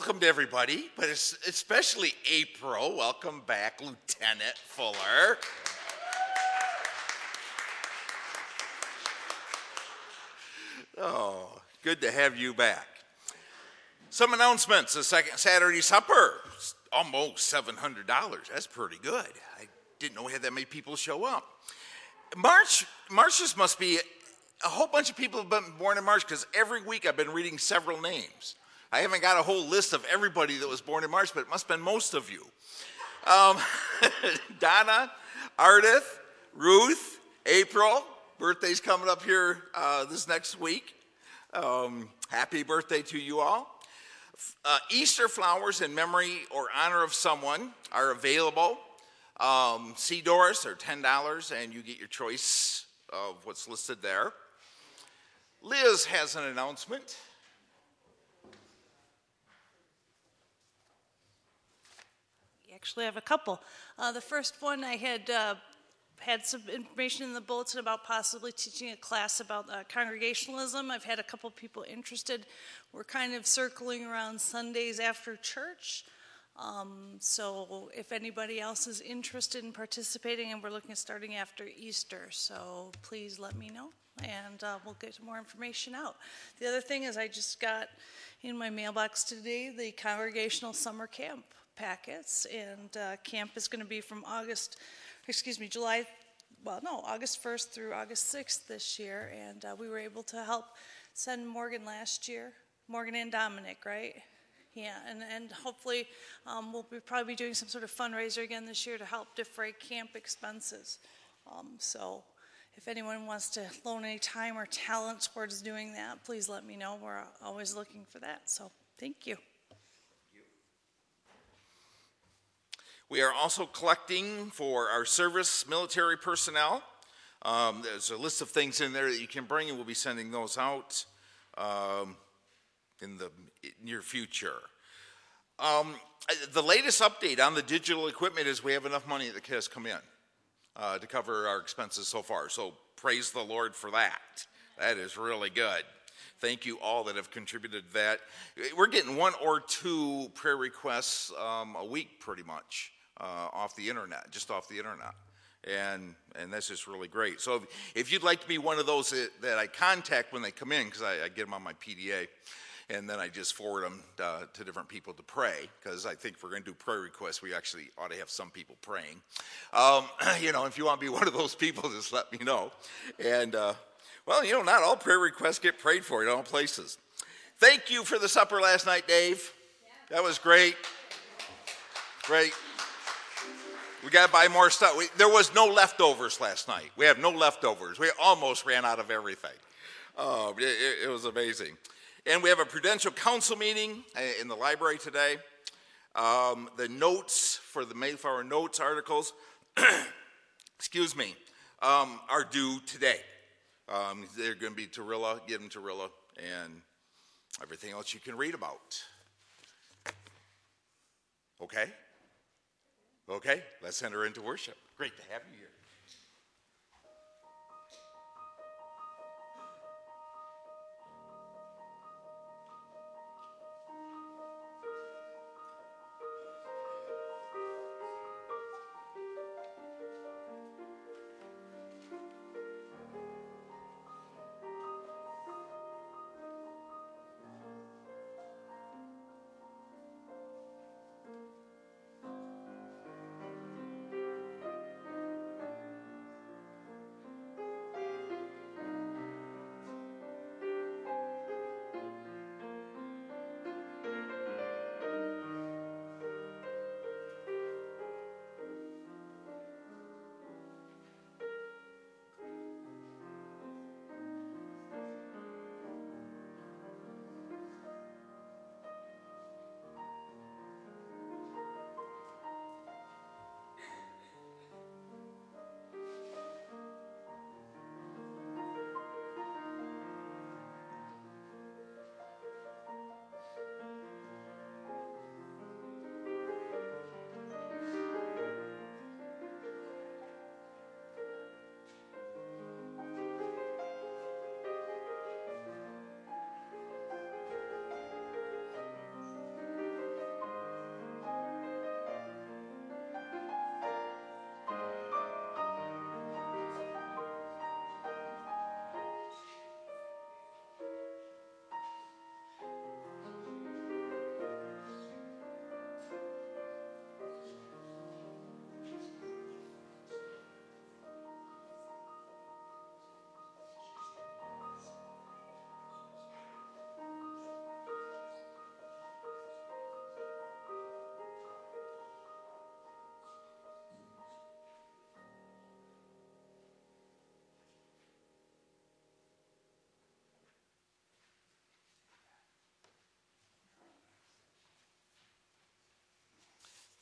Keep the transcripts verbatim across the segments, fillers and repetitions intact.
welcome to everybody, but especially April. Welcome back, Lieutenant Fuller. Oh, good to have you back. Some announcements. The second Saturday supper, almost seven hundred dollars. That's pretty good. I didn't know we had that many people show up. March, Marches must be a whole bunch of people have been born in March, because every week I've been reading several names. I haven't got a whole list of everybody that was born in March, but it must have been most of you. Um, Donna, Ardith, Ruth, April, birthday's coming up here uh, this next week. Um, happy birthday to you all. Uh, Easter flowers in memory or honor of someone are available. Um, see Doris, they're ten dollars, and you get your choice of what's listed there. Liz has an announcement. Actually, I have a couple. Uh, the first one, I had uh, had some information in the bulletin about possibly teaching a class about uh, congregationalism. I've had a couple people interested. We're kind of circling around Sundays after church. Um, so if anybody else is interested in participating, and we're looking at starting after Easter, so please let me know, and uh, we'll get more information out. The other thing is I just got in my mailbox today the Congregational Summer Camp packets, and uh, camp is going to be from August, excuse me, July, well, no, August first through August sixth this year, and uh, we were able to help send Morgan last year, Morgan and Dominic, right? Yeah, and, and hopefully um, we'll be probably doing some sort of fundraiser again this year to help defray camp expenses. Um, so if anyone wants to loan any time or talent towards doing that, please let me know. We're always looking for that. So thank you. We are also collecting for our service military personnel. Um, there's a list of things in there that you can bring, and we'll be sending those out um, in the near future. Um, the latest update on the digital equipment is we have enough money that has come in uh, to cover our expenses so far. So praise the Lord for that. That is really good. Thank you all that have contributed to that. We're getting one or two prayer requests um, a week pretty much uh, off the internet, just off the internet. And and that's just really great. So if, if you'd like to be one of those that, that I contact when they come in, because I, I get them on my P D A, and then I just forward them uh, to different people to pray, because I think if we're going to do prayer requests, we actually ought to have some people praying. Um, you know, if you want to be one of those people, just let me know. And, uh, well, you know, not all prayer requests get prayed for in all places. Thank you for the supper last night, Dave. That was great. Great. We got to buy more stuff. We, there was no leftovers last night. We have no leftovers. We almost ran out of everything. Uh, it, it was amazing. And we have a Prudential Council meeting in the library today. Um, the notes for the Mayflower Notes articles, excuse me, um, are due today. Um, they're going to be Torilla, give them Torilla, and everything else you can read about. Okay? Okay, let's enter into worship. Great to have you here.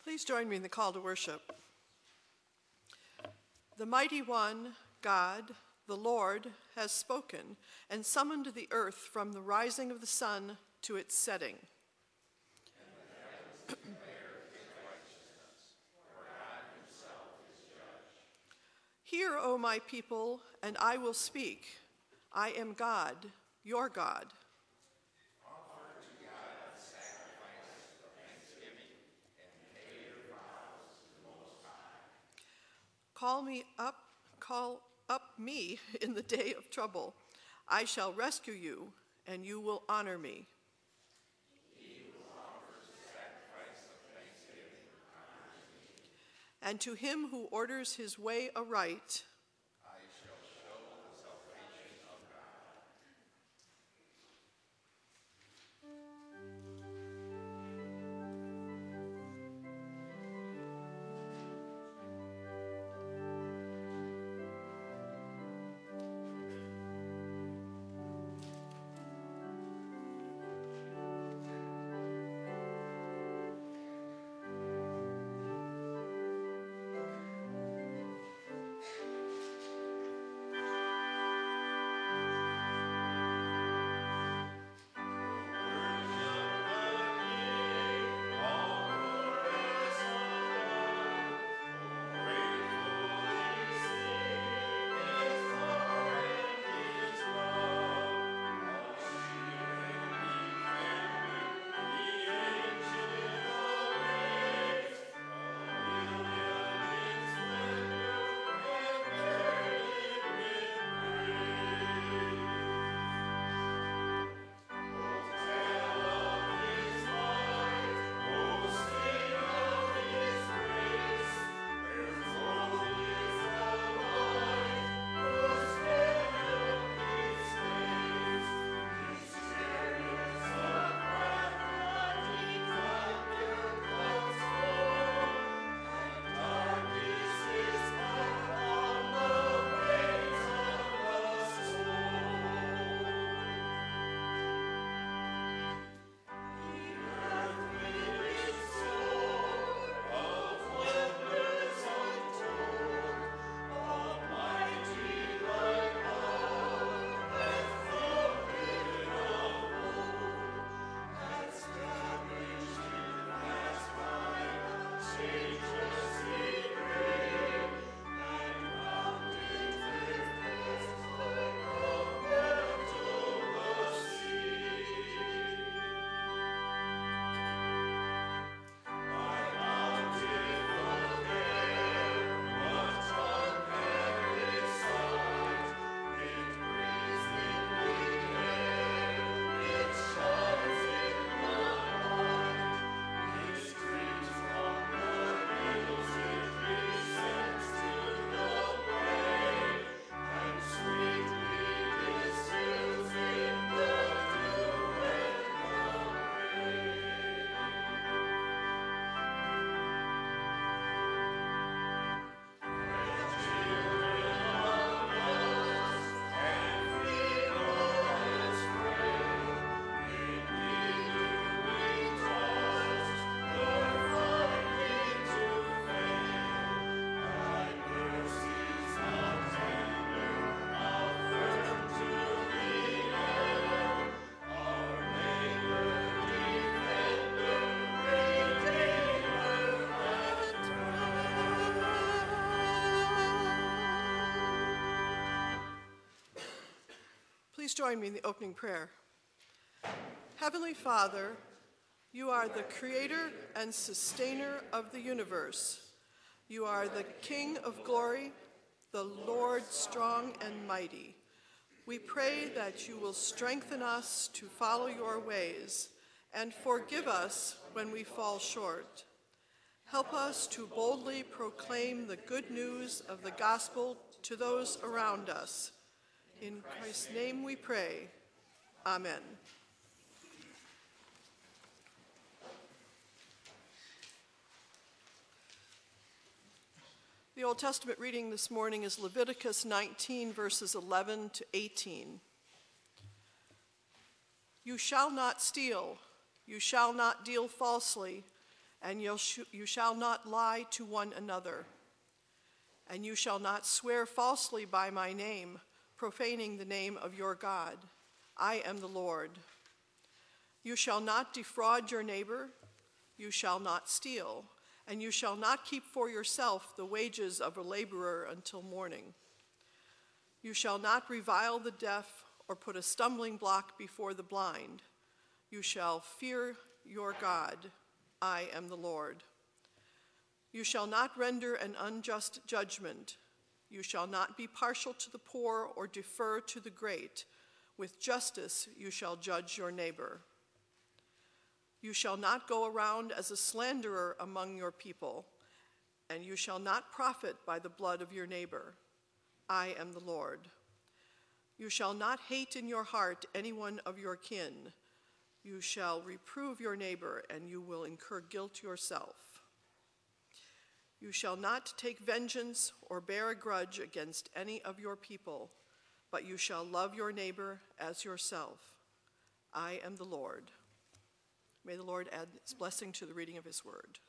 Please join me in the call to worship. The mighty one, God, the Lord, has spoken and summoned the earth from the rising of the sun to its setting. Hear, O my people, and I will speak. I am God, your God. Offer to God a sacrifice of thanksgiving and pay your vows to the Most High. Call me up, call up me in the day of trouble. I shall rescue you, and you will honor me. He who offers a sacrifice of thanksgiving honors me. And to him who orders his way aright, I shall show the salvation of God. Please join me in the opening prayer. Heavenly Father, you are the creator and sustainer of the universe. You are the King of glory, the Lord strong and mighty. We pray that you will strengthen us to follow your ways and forgive us when we fall short. Help us to boldly proclaim the good news of the gospel to those around us. In Christ's name we pray. Amen. The Old Testament reading this morning is Leviticus nineteen, verses eleven to eighteen. You shall not steal, you shall not deal falsely, And you'll sh- you shall not lie to one another. And you shall not swear falsely by my name, profaning the name of your God. I am the Lord. You shall not defraud your neighbor. You shall not steal. And you shall not keep for yourself the wages of a laborer until morning. You shall not revile the deaf or put a stumbling block before the blind. You shall fear your God. I am the Lord. You shall not render an unjust judgment. You shall not be partial to the poor or defer to the great. With justice you shall judge your neighbor. You shall not go around as a slanderer among your people, and you shall not profit by the blood of your neighbor. I am the Lord. You shall not hate in your heart anyone of your kin. You shall reprove your neighbor, and you will incur guilt yourself. You shall not take vengeance or bear a grudge against any of your people, but you shall love your neighbor as yourself. I am the Lord. May the Lord add his blessing to the reading of his word.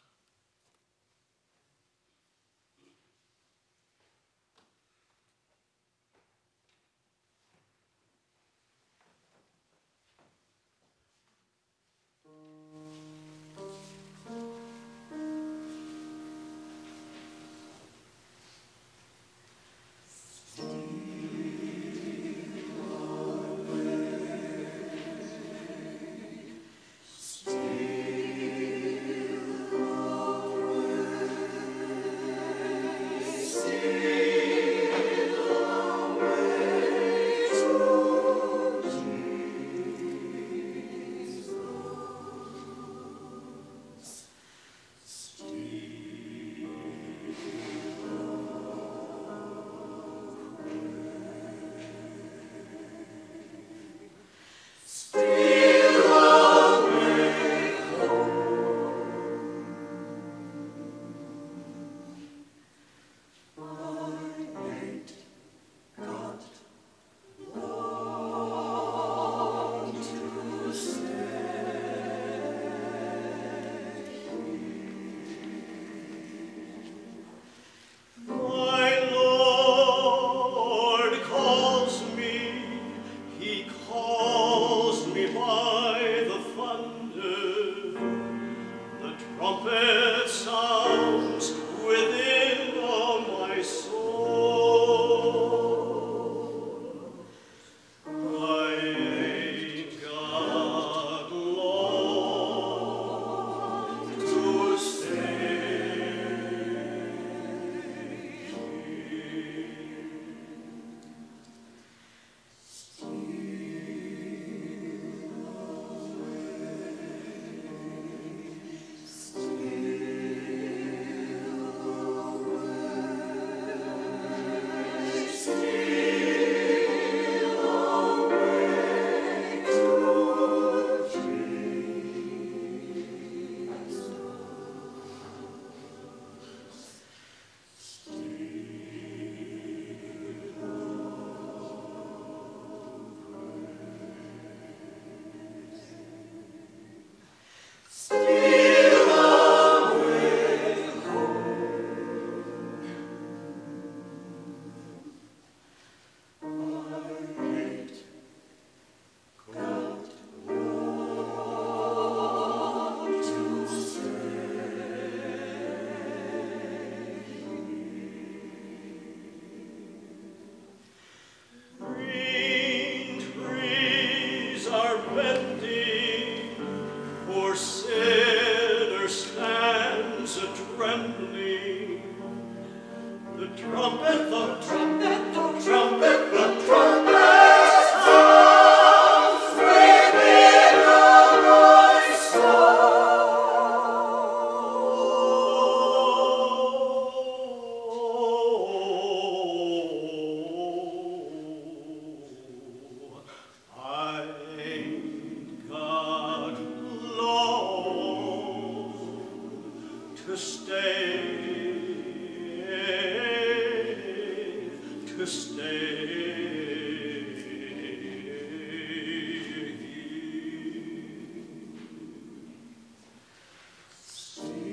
Stay.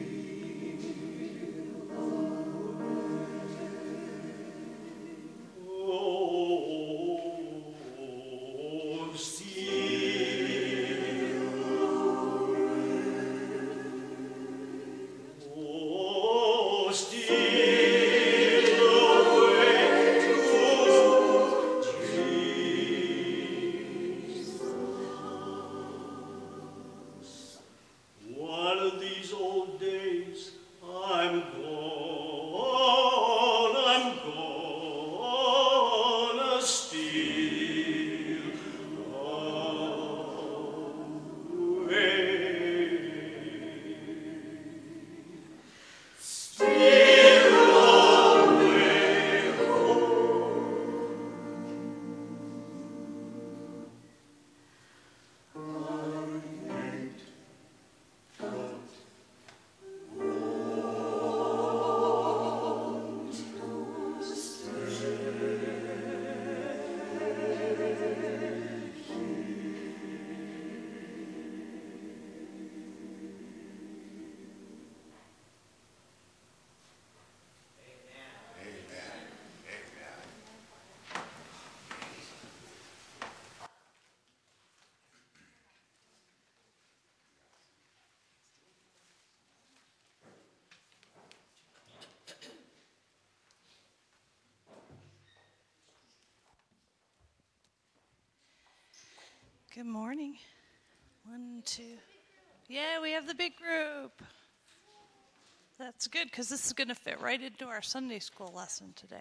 Good morning. One, two. Yeah, we have the big group. That's good because this is going to fit right into our Sunday school lesson today.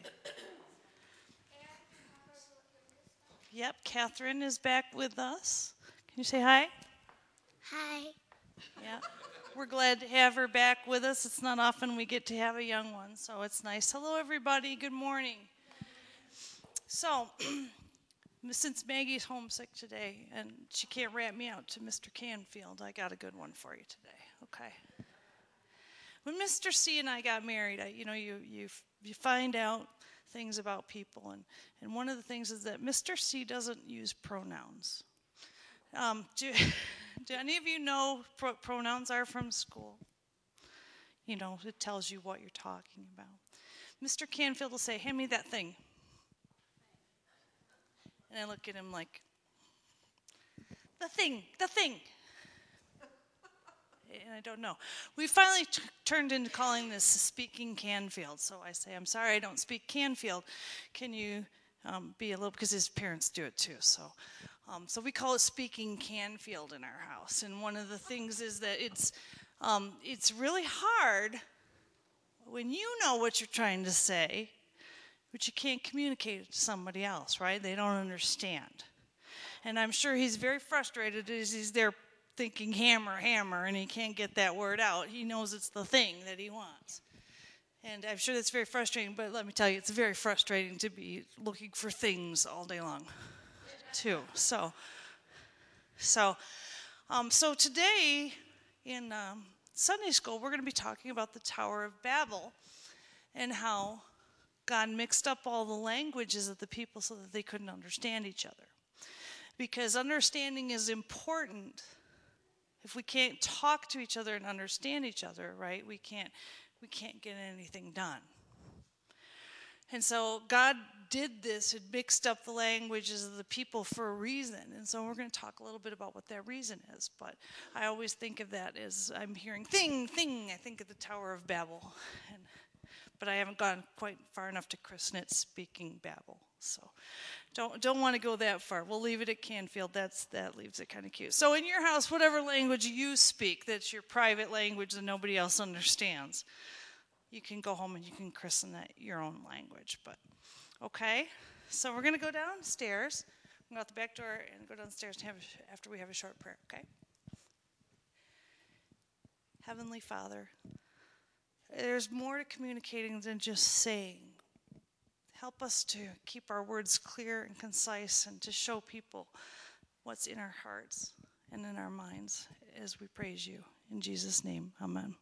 Yep, Catherine is back with us. Can you say hi? Hi. Yeah, we're glad to have her back with us. It's not often we get to have a young one, so it's nice. Hello, everybody. Good morning. So, since Maggie's homesick today and she can't rat me out to Mister Canfield, I got a good one for you today. Okay. When Mister C and I got married, I, you know, you you you find out things about people, and, and one of the things is that Mister C doesn't use pronouns. Um, do, do any of you know what pronouns are from school? You know, it tells you what you're talking about. Mister Canfield will say, hand me that thing. And I look at him like, the thing, the thing. And I don't know. We finally t- turned into calling this speaking Canfield. So I say, I'm sorry, I don't speak Canfield. Can you um, be a little, because his parents do it too. So um, so we call it speaking Canfield in our house. And one of the things is that it's um, it's really hard when you know what you're trying to say, but you can't communicate it to somebody else, right? They don't understand. And I'm sure he's very frustrated as he's there thinking hammer, hammer, and he can't get that word out. He knows it's the thing that he wants. And I'm sure that's very frustrating, but let me tell you, it's very frustrating to be looking for things all day long, too. So, so, um, so today in um, Sunday school, we're going to be talking about the Tower of Babel and how God mixed up all the languages of the people so that they couldn't understand each other. Because understanding is important. If we can't talk to each other and understand each other, right, we can't we can't get anything done. And so God did this and mixed up the languages of the people for a reason. And so we're going to talk a little bit about what that reason is. But I always think of that as I'm hearing thing, thing, I think of the Tower of Babel. And, but I haven't gone quite far enough to christen it speaking Babel. So don't don't want to go that far. We'll leave it at Canfield. That's that leaves it kind of cute. So in your house, whatever language you speak, that's your private language that nobody else understands, you can go home and you can christen that your own language. But okay, so we're gonna go downstairs. We're gonna go out the back door and go downstairs and have after we have a short prayer. Okay. Heavenly Father, there's more to communicating than just saying. Help us to keep our words clear and concise and to show people what's in our hearts and in our minds as we praise you. In Jesus' name, amen.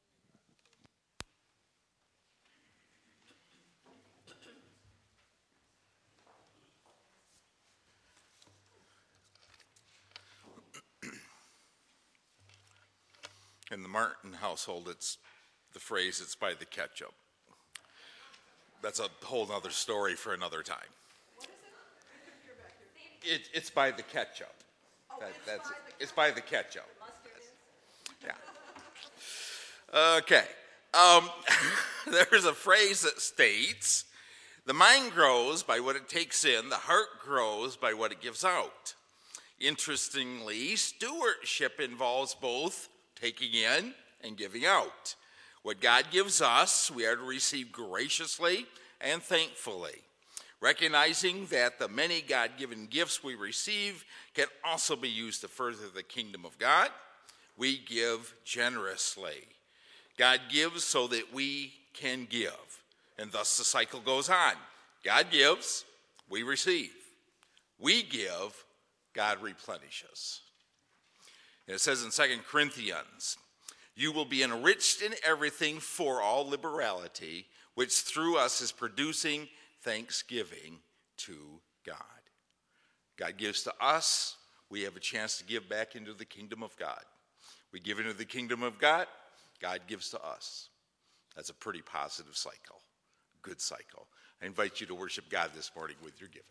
In the Martin household, it's the phrase, it's by the ketchup. That's a whole other story for another time. What is it? You're back here. It, it's by the ketchup. Oh, That, it's that's by it. the It's by the ketchup. Mustard is? Yeah. Okay. Um, there's a phrase that states, the mind grows by what it takes in, the heart grows by what it gives out. Interestingly, stewardship involves both taking in and giving out. What God gives us, we are to receive graciously and thankfully, recognizing that the many God-given gifts we receive can also be used to further the kingdom of God. We give generously. God gives so that we can give, and thus the cycle goes on. God gives, we receive. We give, God replenishes. And it says in Second Corinthians, you will be enriched in everything for all liberality, which through us is producing thanksgiving to God. God gives to us, we have a chance to give back into the kingdom of God. We give into the kingdom of God, God gives to us. That's a pretty positive cycle, good cycle. I invite you to worship God this morning with your giving.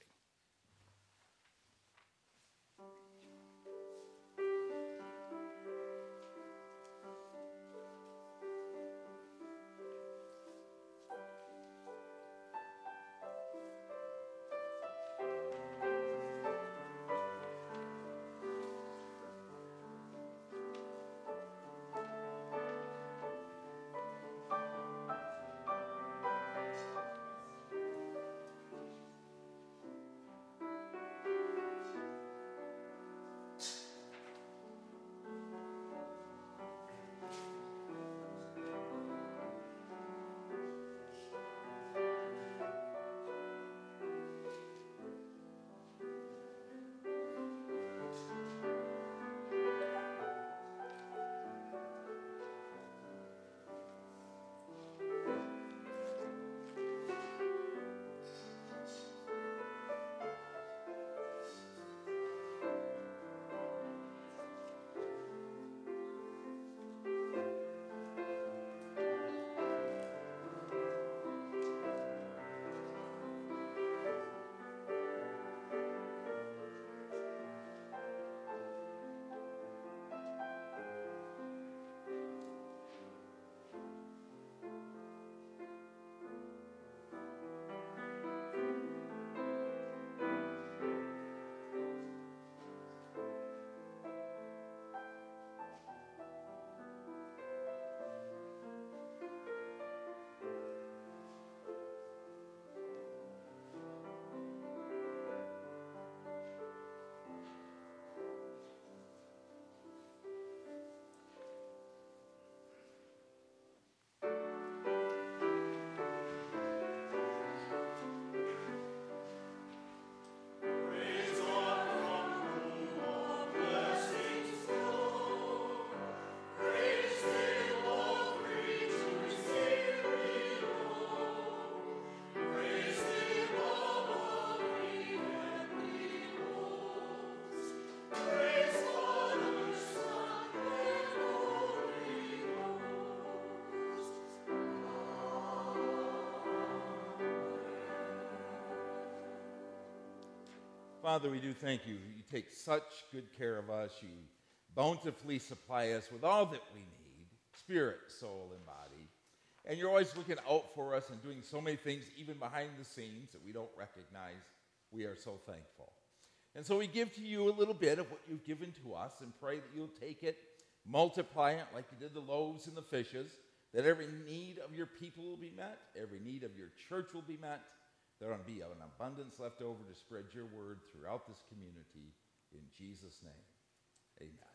Father, we do thank you. You take such good care of us. You bountifully supply us with all that we need, spirit, soul, and body. And you're always looking out for us and doing so many things, even behind the scenes, that we don't recognize. We are so thankful. And so we give to you a little bit of what you've given to us and pray that you'll take it, multiply it like you did the loaves and the fishes, that every need of your people will be met, every need of your church will be met, there will be an abundance left over to spread your word throughout this community. In Jesus' name, amen.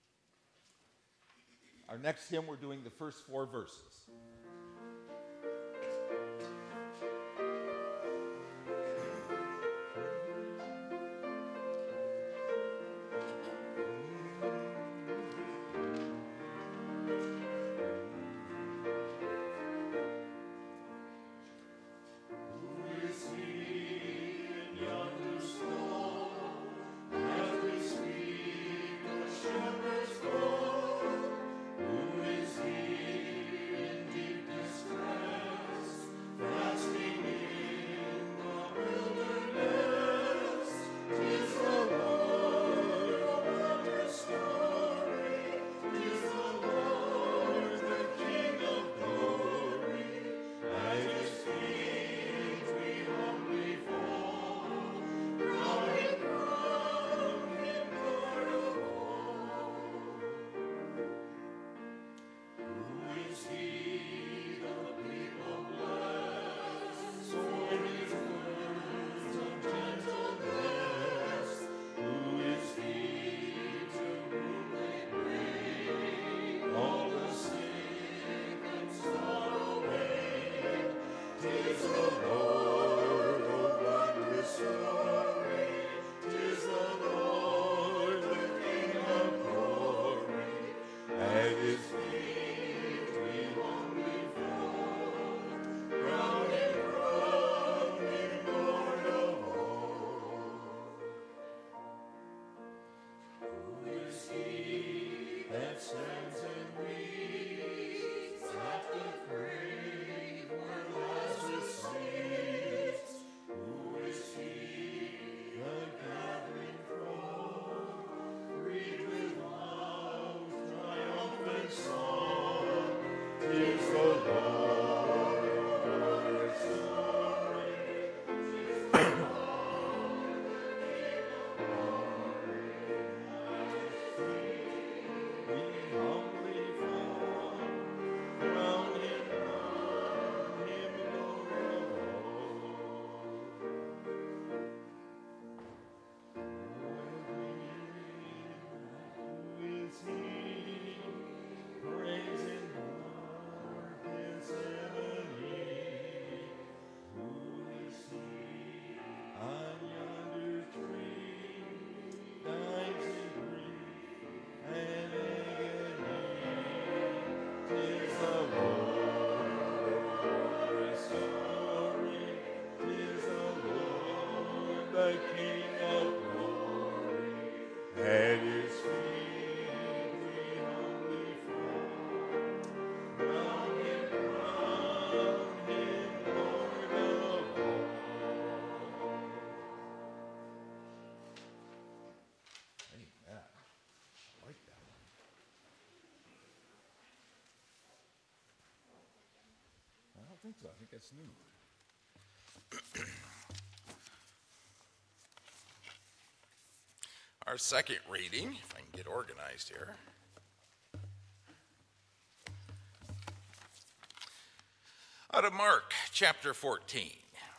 Our next hymn, we're doing the first four verses. I think so. I think that's new. Our second reading, if I can get organized here. Out of Mark chapter fourteen,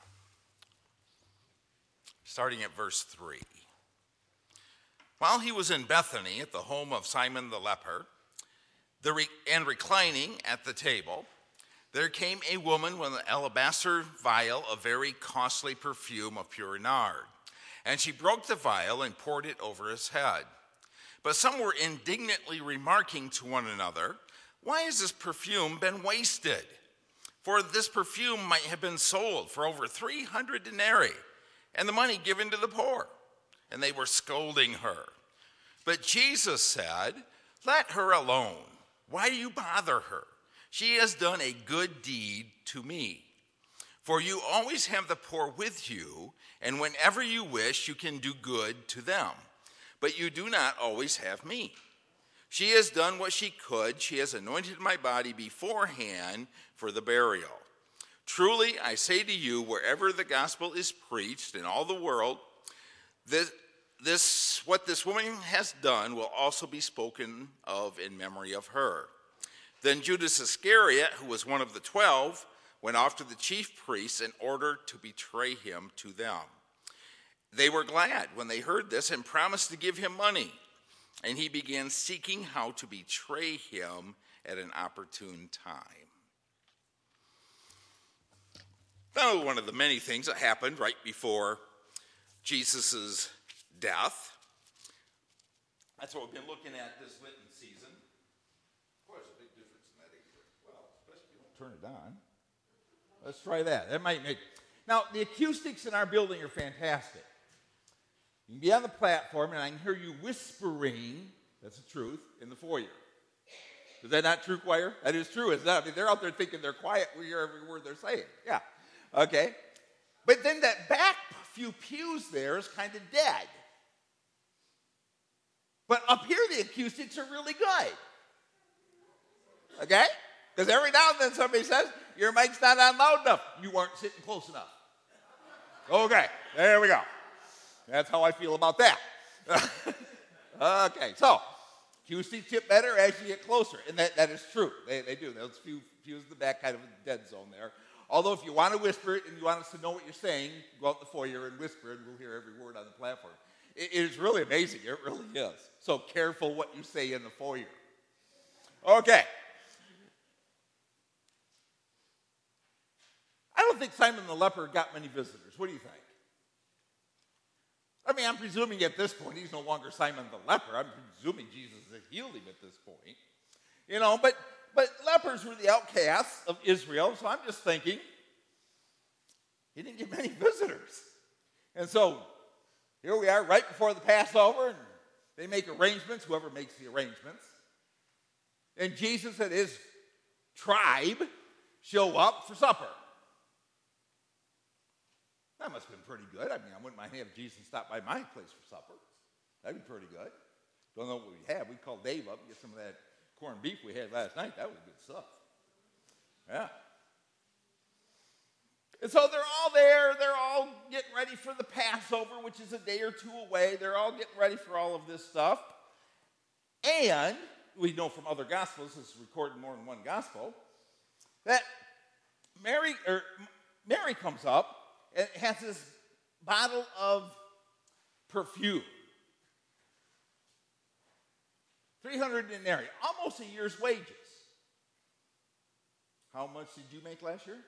starting at verse three. While he was in Bethany at the home of Simon the leper, the re- and reclining at the table, there came a woman with an alabaster vial of very costly perfume of pure nard, and she broke the vial and poured it over his head. But some were indignantly remarking to one another, "Why has this perfume been wasted? For this perfume might have been sold for over three hundred denarii, and the money given to the poor." And they were scolding her. But Jesus said, "Let her alone. Why do you bother her? She has done a good deed to me. For you always have the poor with you, and whenever you wish, you can do good to them. But you do not always have me. She has done what she could. She has anointed my body beforehand for the burial. Truly, I say to you, wherever the gospel is preached in all the world, this, this what this woman has done will also be spoken of in memory of her." Then Judas Iscariot, who was one of the twelve, went off to the chief priests in order to betray him to them. They were glad when they heard this and promised to give him money. And he began seeking how to betray him at an opportune time. Now, one of the many things that happened right before Jesus' death. That's what we've been looking at this Lenten season. Of course, a big difference in that either. Well, especially if you don't turn it on. Let's try that. That might make. Now, the acoustics in our building are fantastic. You can be on the platform, and I can hear you whispering. That's the truth in the foyer. Is that not true, choir? That is true, isn't it? I mean, they're out there thinking they're quiet. We hear every word they're saying. Yeah. Okay. But then that back few pews there is kind of dead. But up here, the acoustics are really good. Okay? Because every now and then somebody says, "Your mic's not on loud enough." You weren't sitting close enough. Okay, there we go. That's how I feel about that. Okay, so acoustics get better as you get closer, and that, that is true. They, they do. Those few pews in the back, kind of a dead zone there. Although if you want to whisper it and you want us to know what you're saying, go out in the foyer and whisper it, and we'll hear every word on the platform. It, it is really amazing. It really is. So careful what you say in the foyer. Okay. I don't think Simon the leper got many visitors. What do you think? I mean, I'm presuming at this point he's no longer Simon the leper. I'm presuming Jesus has healed him at this point. You know, but but lepers were the outcasts of Israel, so I'm just thinking he didn't get many visitors. And so here we are right before the Passover, and they make arrangements, whoever makes the arrangements. And Jesus and his tribe show up for supper. That must have been pretty good. I mean, I wouldn't mind having Jesus stop by my place for supper. That'd be pretty good. Don't know what we have. We called Dave up and get some of that corned beef we had last night. That was good stuff. Yeah. And so they're all there. They're all getting ready for the Passover, which is a day or two away. They're all getting ready for all of this stuff. And we know from other Gospels, this is recorded in more than one Gospel, that Mary, or Mary comes up and has this bottle of perfume. three hundred denarii, almost a year's wages. How much did you make last year?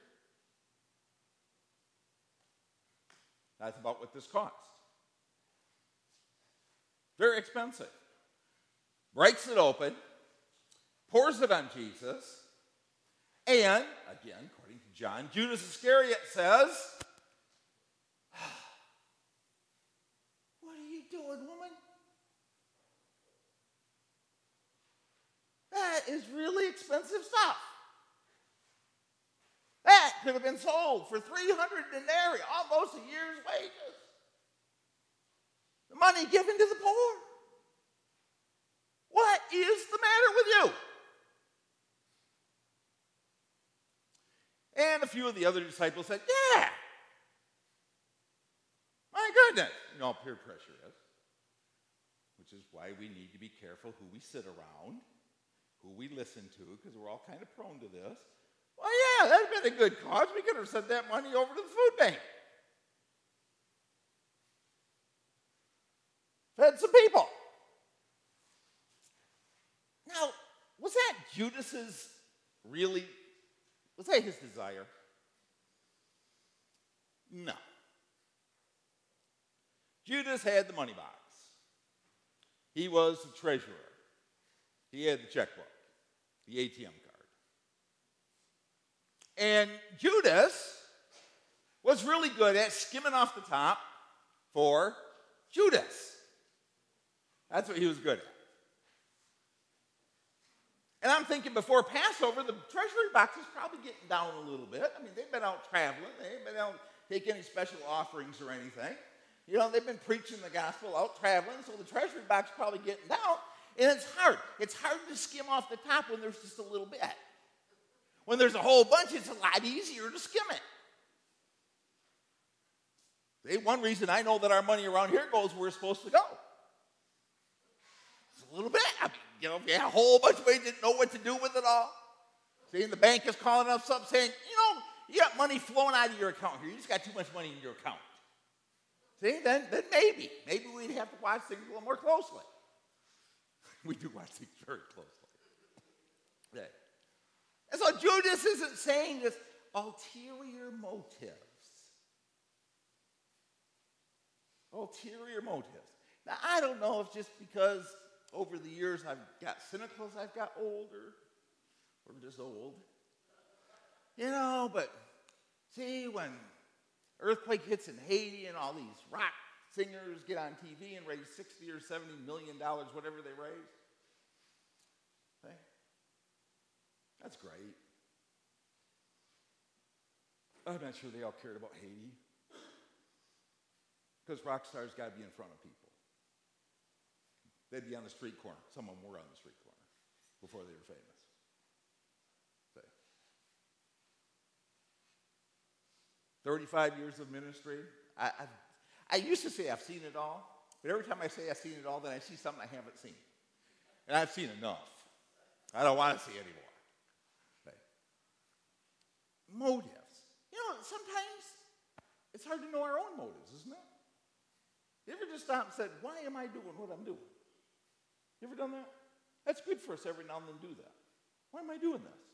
That's about what this cost. Very expensive. Breaks it open, pours it on Jesus, and, again, according to John, Judas Iscariot says, "What are you doing, woman? That is really expensive stuff. That could have been sold for three hundred denarii, almost a year's wages. The money given to the poor. What is the matter with you?" And a few of the other disciples said, "Yeah. My goodness." You know how peer pressure is. Which is why we need to be careful who we sit around, who we listen to, because we're all kind of prone to this. Well, yeah, that'd have been a good cause. We could have sent that money over to the food bank. Fed some people. Now, was that Judas's really, was that his desire? No. Judas had the money box. He was the treasurer. He had the checkbook, the A T M card. And Judas was really good at skimming off the top for Judas. That's what he was good at. And I'm thinking before Passover, the treasury box is probably getting down a little bit. I mean, they've been out traveling. They ain't been out taking any special offerings or anything. You know, they've been preaching the gospel, out traveling, so the treasury box is probably getting down. And it's hard. It's hard to skim off the top when there's just a little bit. When there's a whole bunch, it's a lot easier to skim it. See, one reason I know that our money around here goes where it's supposed to go. It's a little bit. I mean, you know, if you had a whole bunch of ways you didn't know what to do with it all. See, and the bank is calling us up saying, you know, you got money flowing out of your account here. You just got too much money in your account. See, then, then maybe. Maybe we'd have to watch things a little more closely. We do watch things very closely. Okay. And so Judas isn't saying this ulterior motives. Ulterior motives. Now, I don't know if just because over the years I've got cynical as I've got older, or just old. You know, but see, when earthquake hits in Haiti and all these rock singers get on T V and raise sixty or seventy million dollars, whatever they raise. Okay? That's great. I'm not sure they all cared about Haiti. Because rock stars got to be in front of people. They'd be on the street corner. Some of them were on the street corner before they were famous. Okay. thirty-five years of ministry. I, I, I used to say I've seen it all, but every time I say I've seen it all, then I see something I haven't seen. And I've seen enough. I don't want to see anymore. Okay. Motives. You know, sometimes it's hard to know our own motives, isn't it? You ever just stopped and said, why am I doing what I'm doing? You ever done that? That's good for us every now and then to do that. Why am I doing this?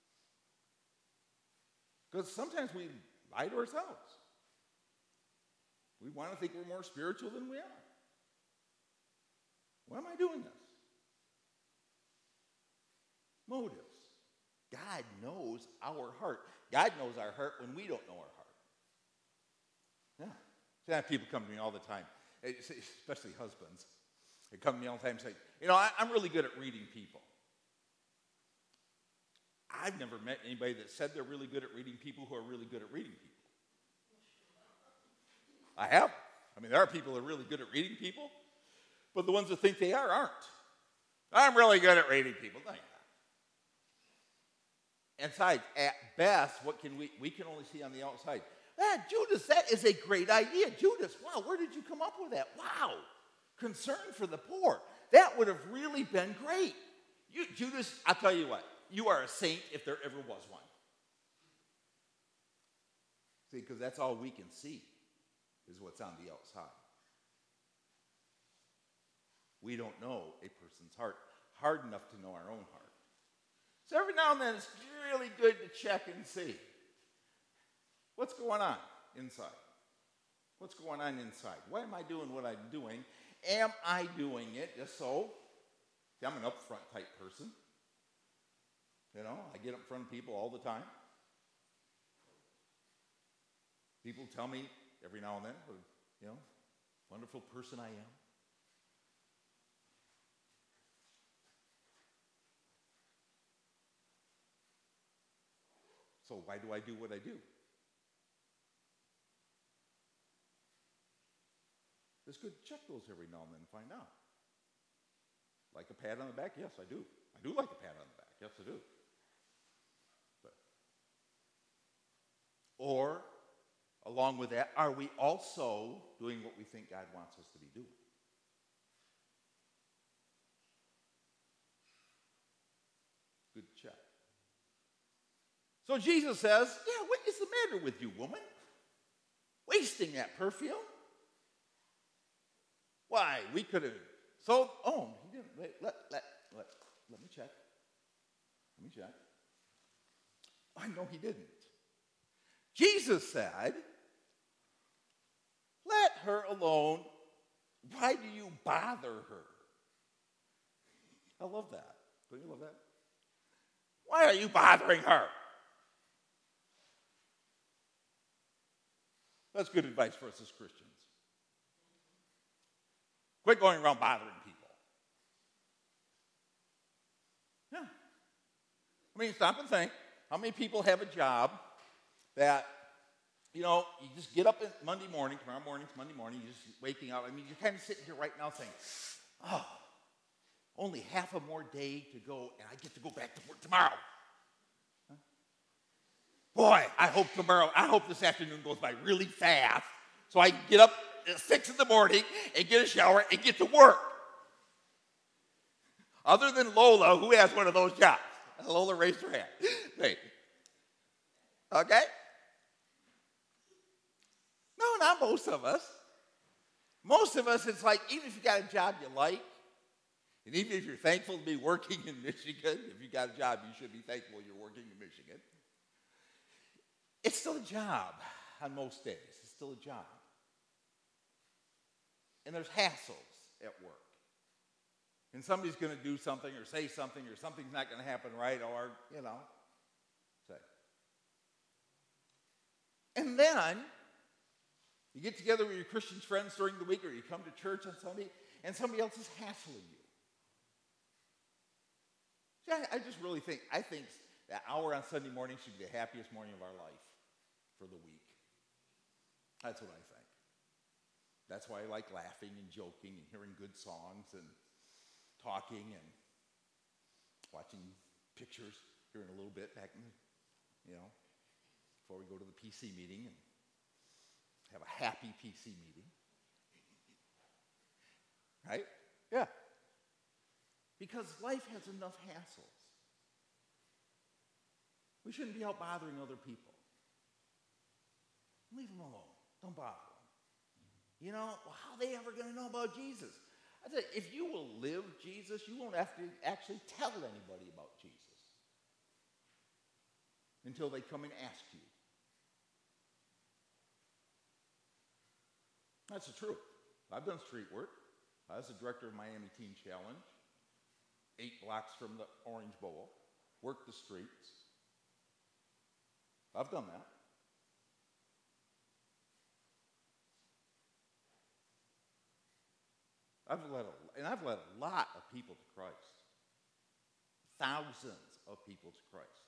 Because sometimes we lie to ourselves. We want to think we're more spiritual than we are. Why am I doing this? Motives. God knows our heart. God knows our heart when we don't know our heart. Yeah. See, I have people come to me all the time, especially husbands. They come to me all the time and say, you know, I, I'm really good at reading people. I've never met anybody that said they're really good at reading people who are really good at reading people. I have. I mean, there are people that are really good at reading people, but the ones that think they are aren't. I'm really good at reading people. No, you're not. And besides, at best, what can we, we can only see on the outside. Ah, Judas, that is a great idea. Judas, wow, where did you come up with that? Wow, concern for the poor. That would have really been great. You, Judas, I'll tell you what, you are a saint if there ever was one. See, because that's all we can see is what's on the outside. We don't know a person's heart hard enough to know our own heart. So every now and then it's really good to check and see. What's going on inside? What's going on inside? Why am I doing what I'm doing? Am I doing it just so? See, I'm an upfront type person. You know, I get up in front of people all the time. People tell me every now and then, what, you know, wonderful person I am. So why do I do what I do? It's good to check those every now and then and find out. Like a pat on the back? Yes, I do. I do like a pat on the back. Yes, I do. But, or, along with that, are we also doing what we think God wants us to be doing? Good check. So Jesus says, yeah, what is the matter with you, woman? Wasting that perfume? Why, we could have sold, oh, he didn't, wait, let, let, let, let me check. Let me check. I know he didn't. Jesus said, let her alone. Why do you bother her? I love that. Don't you love that? Why are you bothering her? That's good advice for us as Christians. Quit going around bothering people. Yeah. mean, stop and think. How many people have a job that, you know, you just get up Monday morning, tomorrow morning, it's Monday morning, you're just waking up. I mean, you're kind of sitting here right now saying, oh, only half a more day to go, and I get to go back to work tomorrow. Huh? Boy, I hope tomorrow, I hope this afternoon goes by really fast so I can get up at six in the morning and get a shower and get to work. Other than Lola, who has one of those jobs? Lola raised her hand. Wait. Okay? No, not most of us. Most of us, it's like, even if you got a job you like, and even if you're thankful to be working in Michigan, if you got a job, you should be thankful you're working in Michigan. It's still a job on most days. It's still a job. And there's hassles at work. And somebody's going to do something or say something or something's not going to happen right or, you know, say. And then you get together with your Christian friends during the week or you come to church on Sunday and somebody else is hassling you. See, I, I just really think, I think that hour on Sunday morning should be the happiest morning of our life for the week. That's what I think. That's why I like laughing and joking and hearing good songs and talking and watching pictures here in a little bit back in the, you know, before we go to the P C meeting and have a happy P C meeting. Right? Yeah. Because life has enough hassles. We shouldn't be out bothering other people. Leave them alone. Don't bother them. You know, well, how are they ever going to know about Jesus? I tell you, if you will live Jesus, you won't have to actually tell anybody about Jesus until they come and ask you. That's the truth. I've done street work. I was the director of Miami Teen Challenge, eight blocks from the Orange Bowl, worked the streets. I've done that. I've led a, and I've led a lot of people to Christ. Thousands of people to Christ.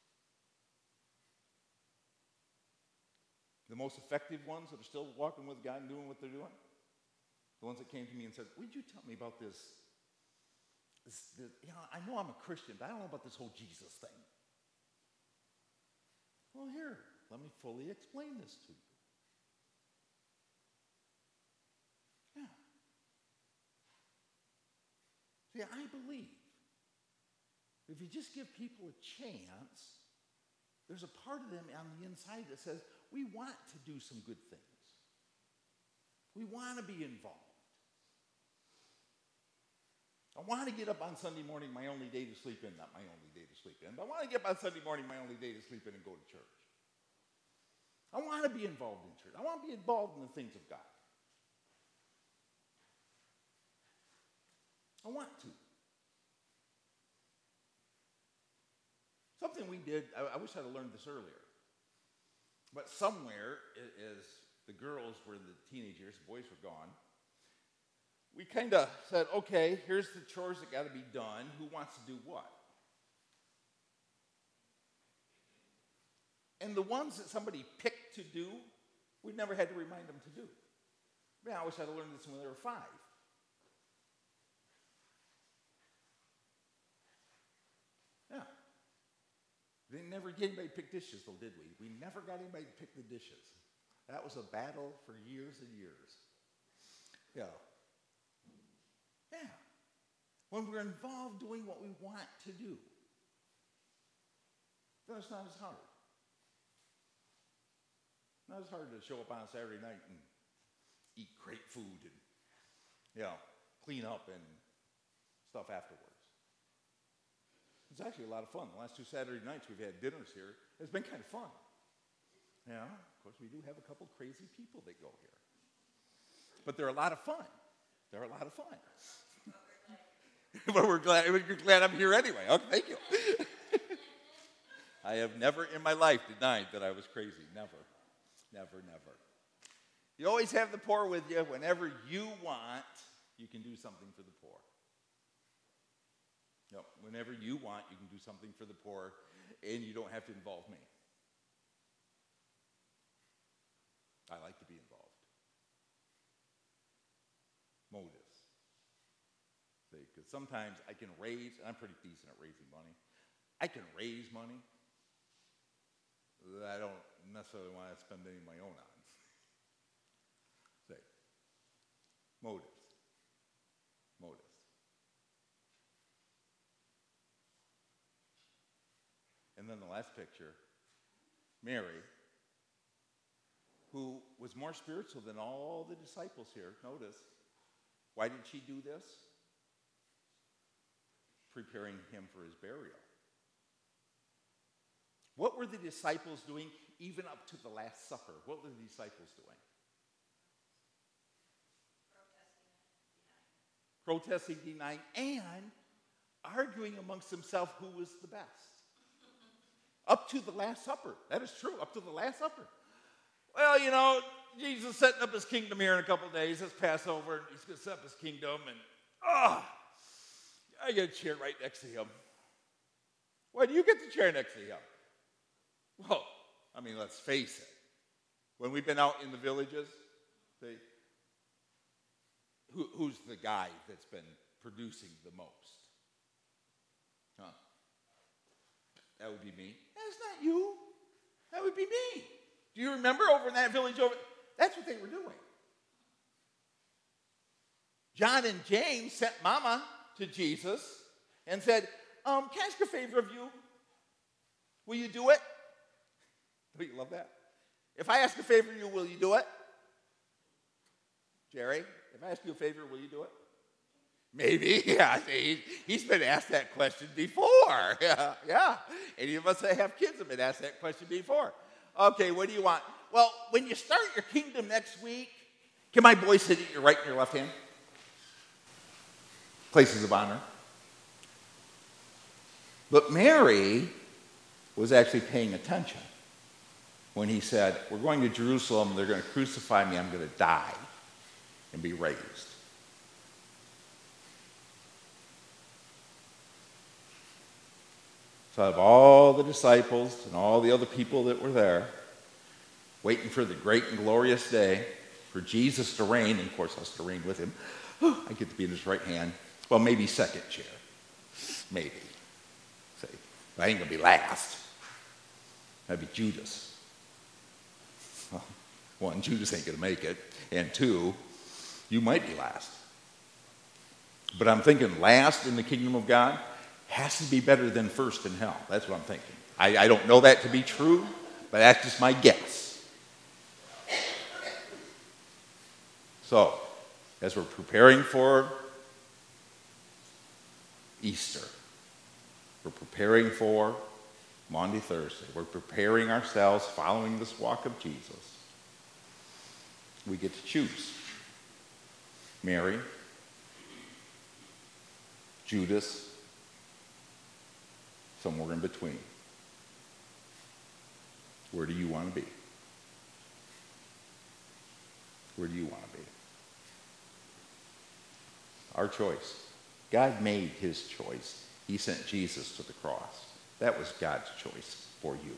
The most effective ones that are still walking with God and doing what they're doing, the ones that came to me and said, would you tell me about this, this, this, you know, I know I'm a Christian, but I don't know about this whole Jesus thing. Well, here, let me fully explain this to you. Yeah. See, I believe if you just give people a chance, there's a part of them on the inside that says, we want to do some good things. We want to be involved. I want to get up on Sunday morning, my only day to sleep in, not my only day to sleep in, but I want to get up on Sunday morning, my only day to sleep in and go to church. I want to be involved in church. I want to be involved in the things of God. I want to. Something we did, I, I wish I'd have learned this earlier, but somewhere, as the girls were in the teenage years, the boys were gone, we kind of said, okay, here's the chores that got to be done. Who wants to do what? And the ones that somebody picked to do, we never had to remind them to do. Man, I wish I'd have learned this when they were five. Yeah. We didn't never get anybody to pick dishes, though, did we? We never got anybody to pick the dishes. That was a battle for years and years. Yeah. Yeah. When we're involved doing what we want to do, then it's not as hard. Not as hard to show up on a Saturday night and eat great food and, you know, clean up and stuff afterwards. It's actually a lot of fun. The last two Saturday nights we've had dinners here. It's been kind of fun. Yeah, of course we do have a couple crazy people that go here. But they're a lot of fun. They're a lot of fun. But we're glad, you're glad I'm here anyway. Oh, thank you. I have never in my life denied that I was crazy. Never. Never, never. You always have the poor with you. Whenever you want, you can do something for the poor. Yep. Whenever you want, you can do something for the poor, and you don't have to involve me. I like to be involved. Motives. See, because sometimes I can raise, and I'm pretty decent at raising money. I can raise money that I don't necessarily want to spend any of my own on. See, motives. Motives. And then the last picture, Mary, who was more spiritual than all the disciples here. Notice, why did she do this? Preparing him for his burial. What were the disciples doing even up to the Last Supper? What were the disciples doing? Protesting, denying, and arguing amongst themselves who was the best. Up to the Last Supper. That is true, up to the Last Supper. Well, you know, Jesus is setting up his kingdom here in a couple of days. It's Passover, and he's going to set up his kingdom, and, oh, I get a chair right next to him. Why do you get the chair next to him? Well, I mean, let's face it. When we've been out in the villages, they, who, who's the guy that's been producing the most? Huh? That would be me. That's not you. That would be me. Do you remember over in that village over? That's what they were doing. John and James sent Mama to Jesus and said, um, can I ask a favor of you? Will you do it? Don't you love that? If I ask a favor of you, will you do it? Jerry, if I ask you a favor, will you do it? Maybe, yeah. See, he's been asked that question before. Yeah, yeah. Any of us that have kids have been asked that question before. Okay, what do you want? Well, when you start your kingdom next week, can my boys sit at your right and your left hand? Places of honor. But Mary was actually paying attention when he said, we're going to Jerusalem, they're going to crucify me, I'm going to die and be raised. So out of all the disciples and all the other people that were there, waiting for the great and glorious day for Jesus to reign, and of course us to reign with him, I get to be in his right hand. Well, maybe second chair. Maybe. Say, I ain't going to be last. That'd be Judas. Well, one, Judas ain't going to make it. And two, you might be last. But I'm thinking last in the kingdom of God has to be better than first in hell. That's what I'm thinking. I, I don't know that to be true, but that's just my guess. So, as we're preparing for Easter, we're preparing for Maundy Thursday, we're preparing ourselves following this walk of Jesus, we get to choose Mary, Judas, somewhere in between. Where do you want to be? Where do you want to be? Our choice. God made his choice. He sent Jesus to the cross. That was God's choice for you.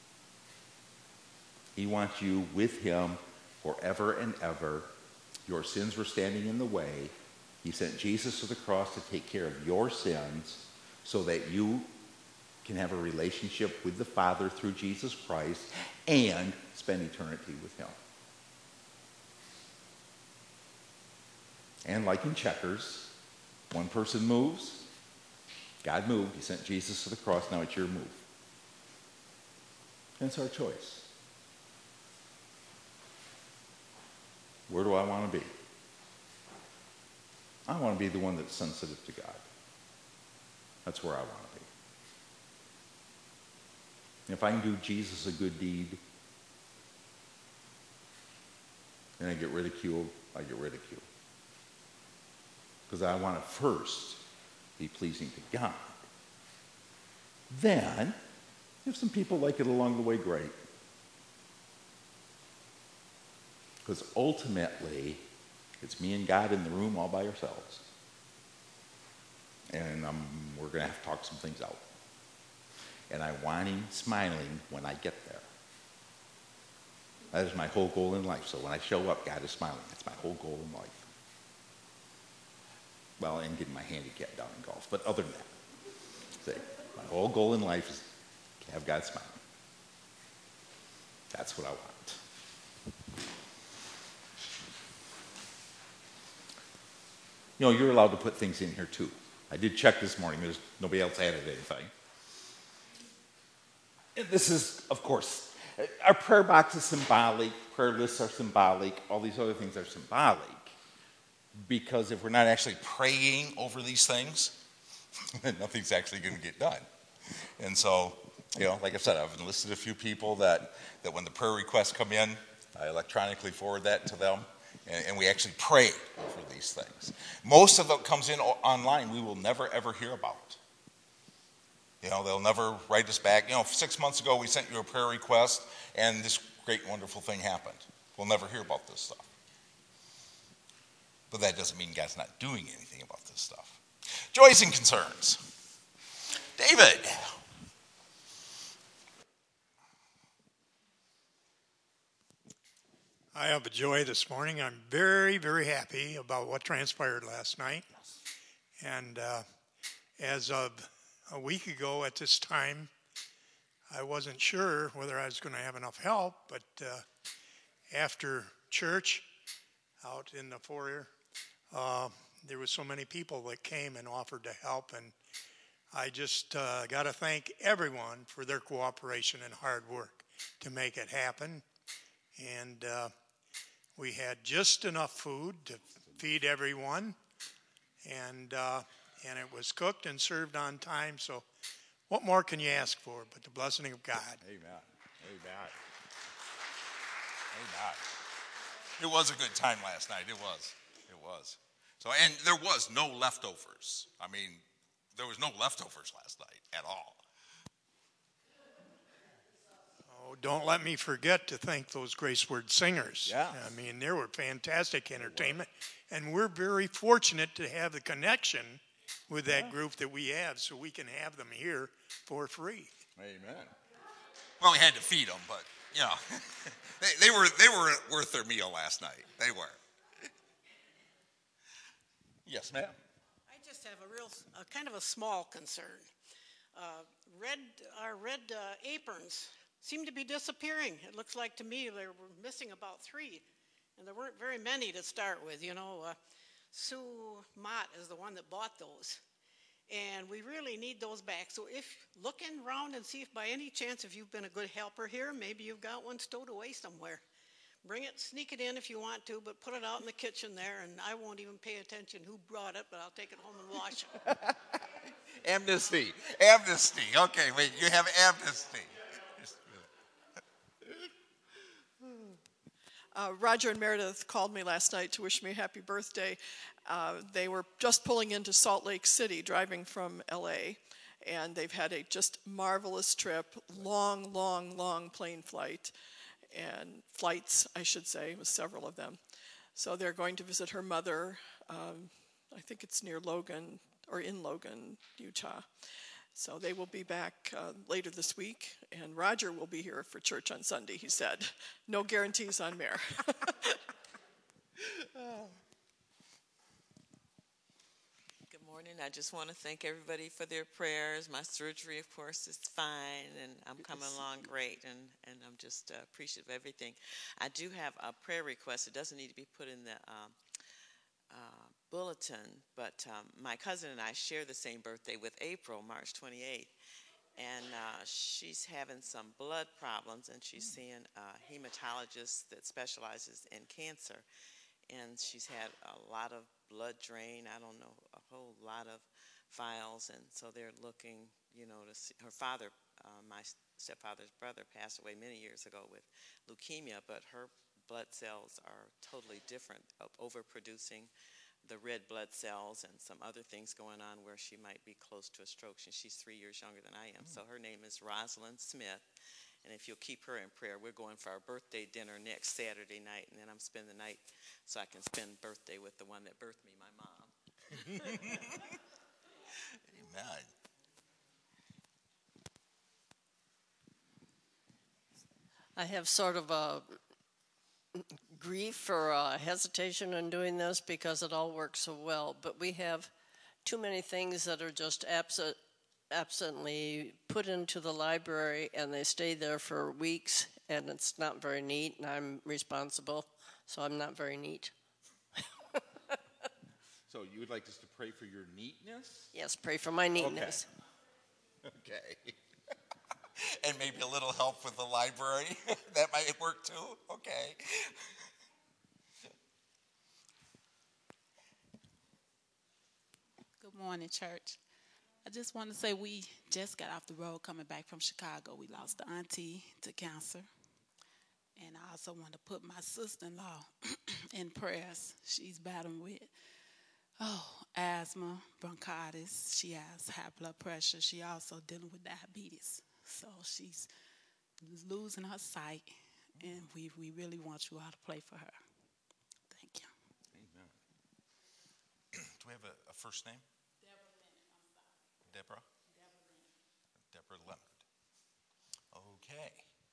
He wants you with him forever and ever. Your sins were standing in the way. He sent Jesus to the cross to take care of your sins so that you can have a relationship with the Father through Jesus Christ and spend eternity with him. And like in checkers, one person moves, God moved, he sent Jesus to the cross, now it's your move. And it's our choice. Where do I want to be? I want to be the one that's sensitive to God. That's where I want to be. If I can do Jesus a good deed, and I get ridiculed, I get ridiculed. Because I want to first be pleasing to God. Then, if some people like it along the way, great. Because ultimately, it's me and God in the room all by ourselves. and um, we're going to have to talk some things out. And I want him smiling when I get there. That is my whole goal in life. So when I show up, God is smiling. That's my whole goal in life. Well, and getting my handicap down in golf. But other than that, say, my whole goal in life is to have God smiling. That's what I want. You know, you're allowed to put things in here too. I did check this morning. There's nobody else added anything. And this is, of course, our prayer box is symbolic. Prayer lists are symbolic. All these other things are symbolic. Because if we're not actually praying over these things, then nothing's actually going to get done. And so, you know, like I said, I've enlisted a few people that, that when the prayer requests come in, I electronically forward that to them, and, and we actually pray over these things. Most of it comes in online we will never, ever hear about. You know, they'll never write us back. You know, six months ago we sent you a prayer request, and this great, wonderful thing happened. We'll never hear about this stuff. But that doesn't mean God's not doing anything about this stuff. Joys and concerns. David. I have a joy this morning. I'm very, very happy about what transpired last night. And uh, as of a week ago at this time, I wasn't sure whether I was going to have enough help, but uh, after church, out in the foyer, uh, there were so many people that came and offered to help, and I just uh, got to thank everyone for their cooperation and hard work to make it happen. And uh, we had just enough food to feed everyone, and uh, and it was cooked and served on time. So what more can you ask for but the blessing of God? Amen. Amen. Amen. It was a good time last night. It was. It was. So, and there was no leftovers. I mean, there was no leftovers last night at all. Oh, don't let me forget to thank those Grace Word singers. Yeah. I mean, they were fantastic entertainment, and we're very fortunate to have the connection with that yeah. group that we have, so we can have them here for free. Amen. Well, we had to feed them, but you know, they, they were they were worth their meal last night. They were. Yes, ma'am. I just have a real, uh, kind of a small concern. Uh, red, our red uh, aprons seem to be disappearing. It looks like to me they were missing about three, and there weren't very many to start with. You know, uh, Sue Mott is the one that bought those, and we really need those back. So if looking around and see if by any chance, if you've been a good helper here, maybe you've got one stowed away somewhere. Bring it, sneak it in if you want to, but put it out in the kitchen there, and I won't even pay attention who brought it, but I'll take it home and wash it. Amnesty. Amnesty. Okay, wait, you have amnesty. Uh, Roger and Meredith called me last night to wish me a happy birthday. Uh, they were just pulling into Salt Lake City, driving from L A, and they've had a just marvelous trip, long, long, long plane flight, and flights, I should say, with several of them. So they're going to visit her mother. Um, I think it's near Logan, or in Logan, Utah. So they will be back uh, later this week, and Roger will be here for church on Sunday, he said. No guarantees on Mayor. Good morning. I just want to thank everybody for their prayers. My surgery, of course, is fine, and I'm coming along great, and, and I'm just uh, appreciative of everything. I do have a prayer request. It doesn't need to be put in the um, uh, bulletin, but um, my cousin and I share the same birthday with April, March twenty-eighth, and uh, she's having some blood problems, and she's seeing a hematologist that specializes in cancer, and she's had a lot of blood drain, I don't know, a whole lot of files, and so they're looking, you know, to see. Her father, uh, my stepfather's brother, passed away many years ago with leukemia, but her blood cells are totally different, overproducing the red blood cells and some other things going on where she might be close to a stroke. She's three years younger than I am. Mm. So her name is Rosalind Smith. And if you'll keep her in prayer, we're going for our birthday dinner next Saturday night. And then I'm spending the night so I can spend birthday with the one that birthed me, my mom. Amen. I have sort of a grief or a hesitation in doing this because it all works so well, but we have too many things that are just absent, absently put into the library, and they stay there for weeks, and it's not very neat, and I'm responsible, so I'm not very neat. So you would like us to pray for your neatness? Yes, pray for my neatness. Okay. Okay. And maybe a little help with the library. That might work too. Okay. Good morning, church. I just want to say we just got off the road coming back from Chicago. We lost the auntie to cancer. And I also want to put my sister-in-law in prayers. She's battling with oh, asthma, bronchitis. She has high blood pressure. She also dealing with diabetes. So she's losing her sight, and we, we really want you all to pray for her. Thank you. Amen. Do we have a, a first name? Deborah? Deborah Leonard. Okay.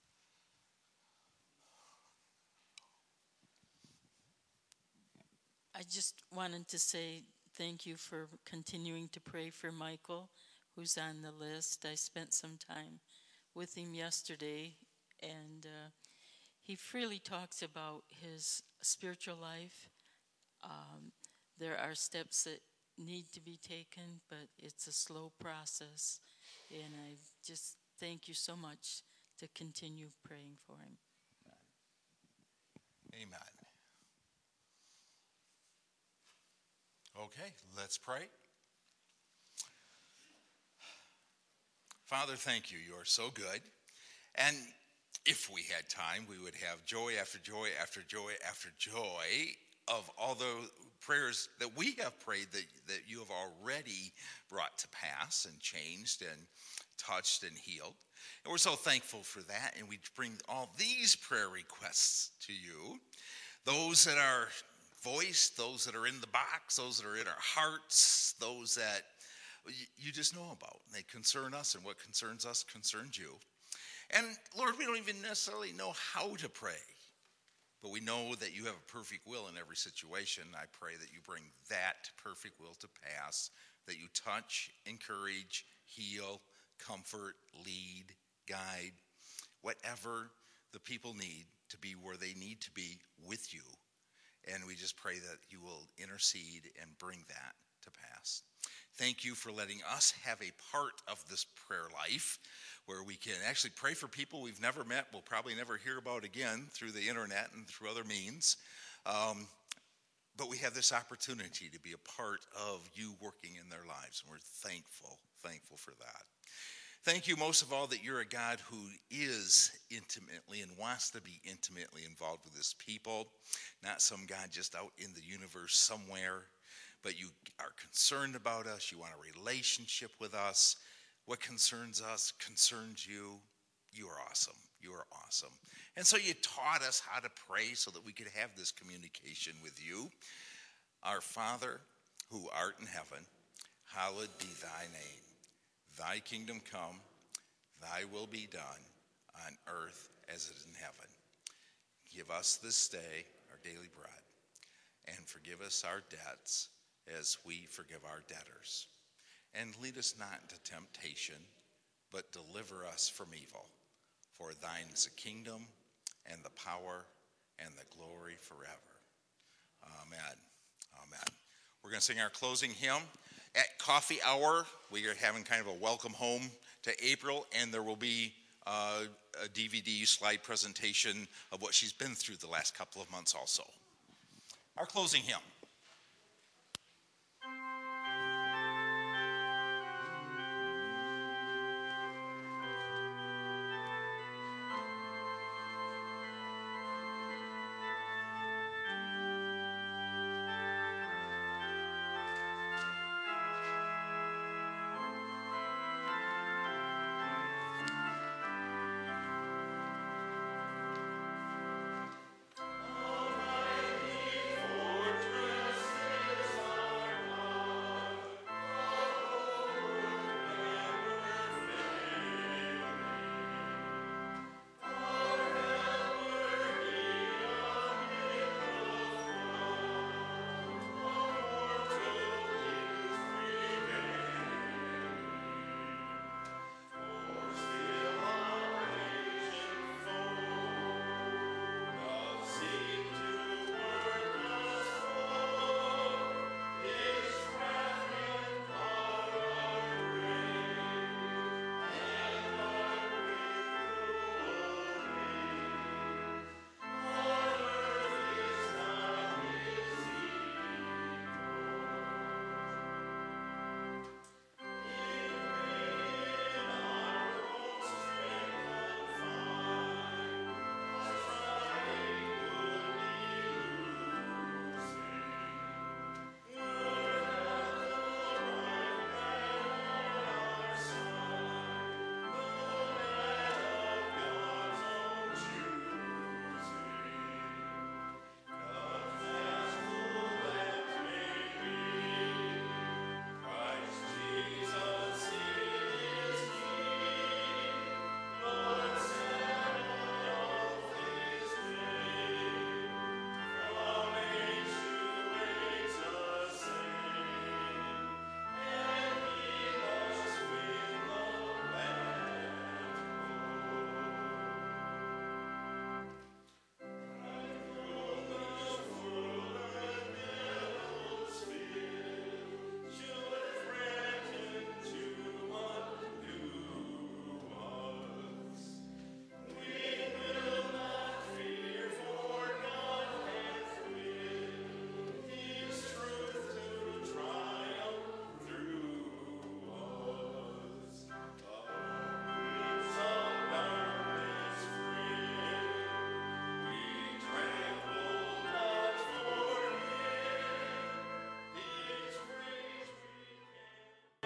I just wanted to say thank you for continuing to pray for Michael, who's on the list. I spent some time with him yesterday, and uh, he freely talks about his spiritual life. Um, there are steps that need to be taken, but it's a slow process, and I just thank you so much to continue praying for him. Amen. Okay, let's pray. Father, thank you. You are so good. And if we had time, we would have joy after joy after joy after joy of all the prayers that we have prayed that, that you have already brought to pass and changed and touched and healed. And we're so thankful for that. And we bring all these prayer requests to you. Those that are voiced, those that are in the box, those that are in our hearts, those that you just know about. They concern us, and what concerns us concerns you. And Lord, we don't even necessarily know how to pray, but we know that you have a perfect will in every situation. I pray that you bring that perfect will to pass, that you touch, encourage, heal, comfort, lead, guide, whatever the people need to be where they need to be with you. And we just pray that you will intercede and bring that to pass. Thank you for letting us have a part of this prayer life where we can actually pray for people we've never met, we'll probably never hear about again through the internet and through other means. Um, but we have this opportunity to be a part of you working in their lives, and we're thankful, thankful for that. Thank you most of all that you're a God who is intimately and wants to be intimately involved with his people, not some God just out in the universe somewhere, but you are concerned about us. You want a relationship with us. What concerns us concerns you. You are awesome. You are awesome. And so you taught us how to pray so that we could have this communication with you. Our Father, who art in heaven, hallowed be thy name. Thy kingdom come, thy will be done on earth as it is in heaven. Give us this day our daily bread, and forgive us our debts as we forgive our debtors. And lead us not into temptation, but deliver us from evil. For thine is the kingdom, and the power, and the glory forever. Amen. Amen. We're going to sing our closing hymn. At coffee hour, we are having kind of a welcome home to April, and there will be uh, a D V D slide presentation of what she's been through the last couple of months also. Our closing hymn.